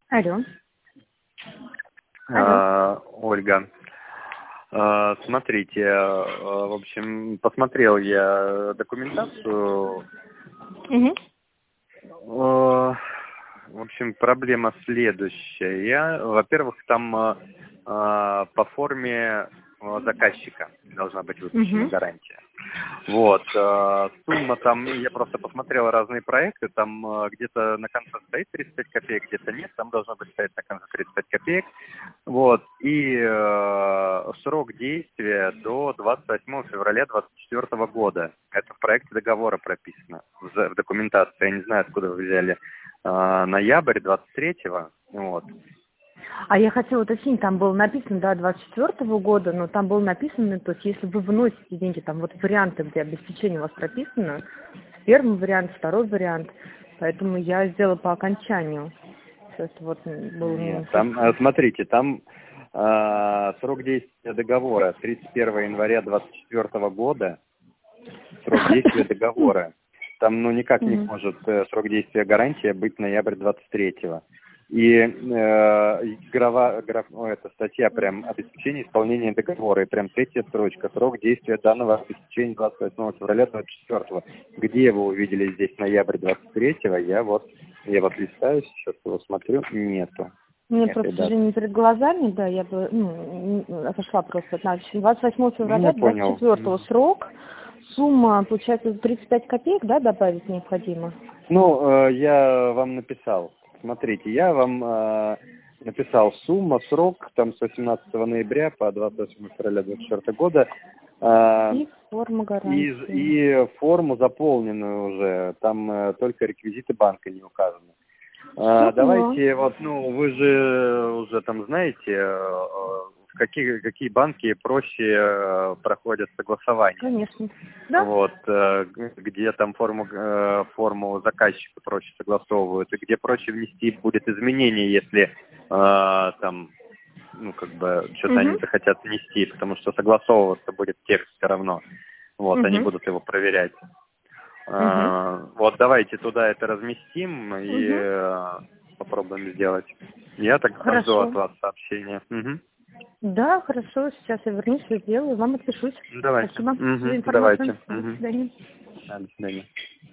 Алло. Алло. Ольга, смотрите, в общем, посмотрел я документацию. Угу. В общем, проблема следующая. Во-первых, там по форме заказчика должна быть выпущена гарантия. Вот. Сумма там, я просто посмотрел разные проекты, там где-то на конце стоит 35 копеек, где-то нет, там должно быть стоять на конце 35 копеек. Вот. И срок действия до 28 февраля 2024 года. Это в проекте договора прописано, в документации. Я не знаю, откуда вы взяли ноябрь 23-го. Вот. А я хотела уточнить, там было написано, да, 24-го года, но там было написано, то есть если вы вносите деньги, там вот варианты, где обеспечение у вас прописано, первый вариант, второй вариант, поэтому я сделала по окончанию. То есть вот был... Нет, там, смотрите, там срок действия договора 31 января 2024 года, срок действия договора. Там, ну, никак не может срок действия гарантии быть ноябрь 23-го. И эта статья прям обеспечение исполнения договора. И прям третья строчка. Срок действия данного обеспечения 28 февраля 24-го. Где вы увидели здесь ноябрь 23-го? Я вот листаю, сейчас его смотрю. Нету. Мне просто, к сожалению, перед глазами, да, я бы, отошла просто от начала. 28 февраля 24-го срок. Сумма, получается, 35 копеек, да, добавить необходимо? Ну, я вам написал. Смотрите, я вам написал сумма, срок, там с 18 ноября по 28 февраля 2024 года. И форма гарантии. И форму заполненную уже, там только реквизиты банка не указаны. Давайте, вот, ну, вы же уже там знаете, какие банки проще проходят согласование. Конечно. Да? Вот, где там форму заказчика проще согласовывают, и где проще внести будет изменения, если там, ну, как бы, что-то они захотят внести, потому что согласовываться будет текст все равно. Вот, они будут его проверять. Вот, давайте туда это разместим и попробуем сделать. Я так жду от вас сообщения. Да, хорошо, сейчас я вернусь, все сделаю, вам отпишусь. Давайте. Спасибо за информацию. Давайте. До свидания. До свидания.